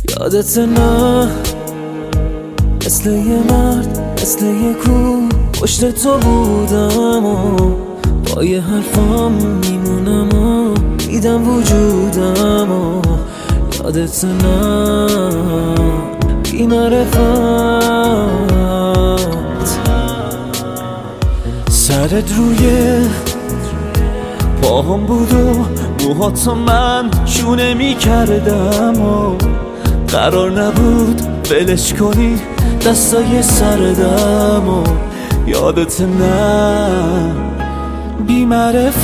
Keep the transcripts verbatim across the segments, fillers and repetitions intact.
یادت نه مثل یه مرد مثل یه کوه پشت تو بودم و با یه حرفام میمونم و دیدم وجودم و یادت نه بی معرفت سرت روی پاهم بود و موهاتو من شونه می کردم و قرار نبود بلش کنی دستای سردم و یادت نه بی معرفت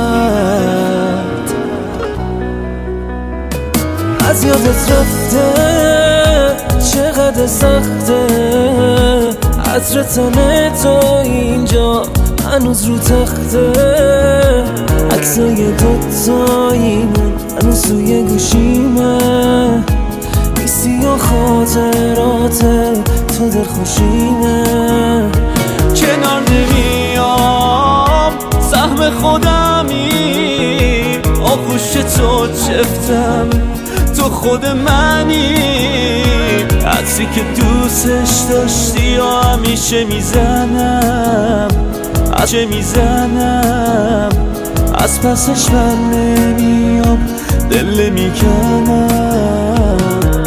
از یادت رفته چقدر سخته عطر تن تو اینجا هنوز رو تخته عکسای دوتاییمون هنوز توی گوشیمه میسی و خاطرات تو در خوشیمه کنار نمیام سهم خودمی آغوش تو چفتم تو خود منی عطری که دوستش داشتی و همیشه میزنم همیشه میزنم از پسش بر نمیام دل میکنم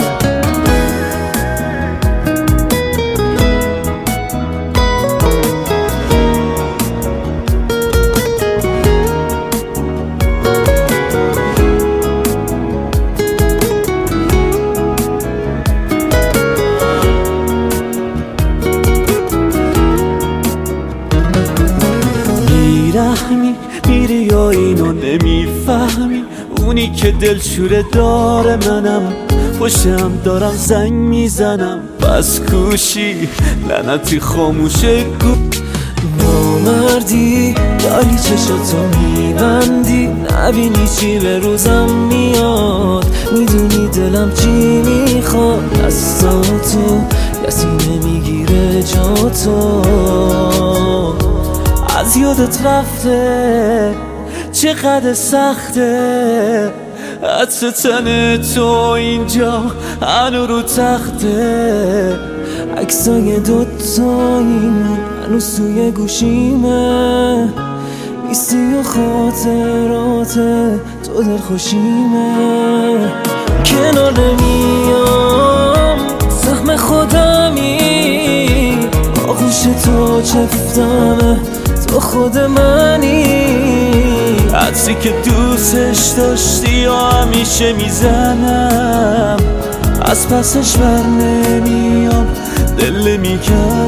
بیرحمی میری یا اینو نمیفهمی اونی که دلشوره داره منم پشتم دارم زنگ میزنم بس کوشی لعنتی خاموشه گو نامردی داری چشاتو میبندی نبینی چی به روزم میاد میدونی دلم چی میخواد دستاتو کسی نمیگیره جاتو از یادت رفته چقدر سخته عطر تن تو اینجا هنو رو تخته عکسای دوتاییمون هنوز توی گوشیمه میسی و خاطرات تو در خوشیمه کنار نمیام سهم خودمی آغوش تو چفتمه تو خود منی عطری که دوستش داشتی و همیشه میزنم از پسش بر نمیام دل میکنم